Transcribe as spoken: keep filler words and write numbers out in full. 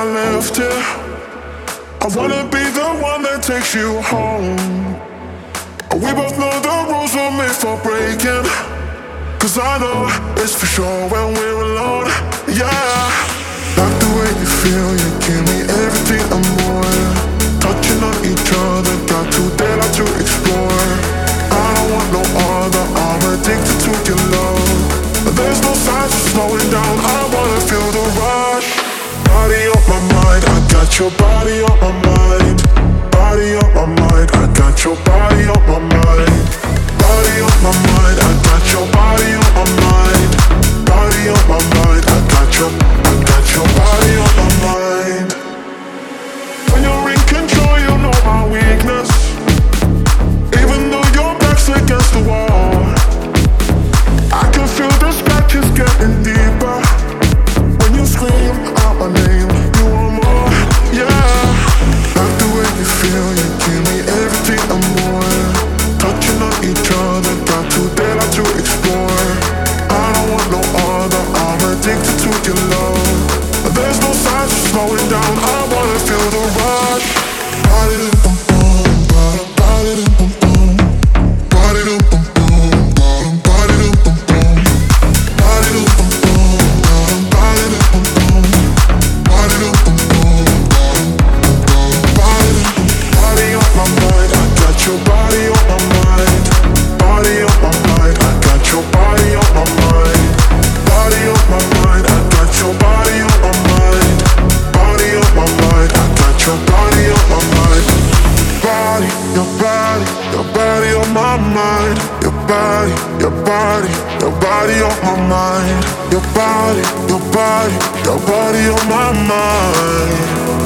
I left it. I wanna be the one that takes you home. We both know the rules were made for breaking, 'cause I know it's for sure when we're alone. Yeah, like the way you feel, you give me everything and more. Touching on each other, got too daylight to explore. I don't want no other, I'm addicted to your love. There's no signs of slowing down, I wanna feel the rush. Body on my mind, I got your body on my mind. Body on my mind, I got your body on my mind. Body on my mind, I got your body on my mind. Body on my mind, I got your, I got your body on my mind. When you're in control, you know my weakness. Even though your back's against the wall, I can feel the scratches getting deeper. When you scream out my name, you want more, yeah. Like the way you feel, you give me everything and more. Touching on each other, got too daylight to explore. I don't want no other, I'm addicted to your love. There's no signs of slowing down, I wanna feel the rush. Body to boom boom, bottom, body to boom boom. Body to boom boom, bottom, body to boom boom. Body to boom boom, bottom, body to boom boom. Body to boom boom, bottom, bottom, body to boom. Body on my mind, I got your body on my mind. Body on my mind, I got your body on my mind. Body on my mind, I got your body on my mind. Body on my mind, I got your body on my mind. Body, your body, your body on my mind. Your body, your body, your body on my mind. Your body, your body, your body on my mind.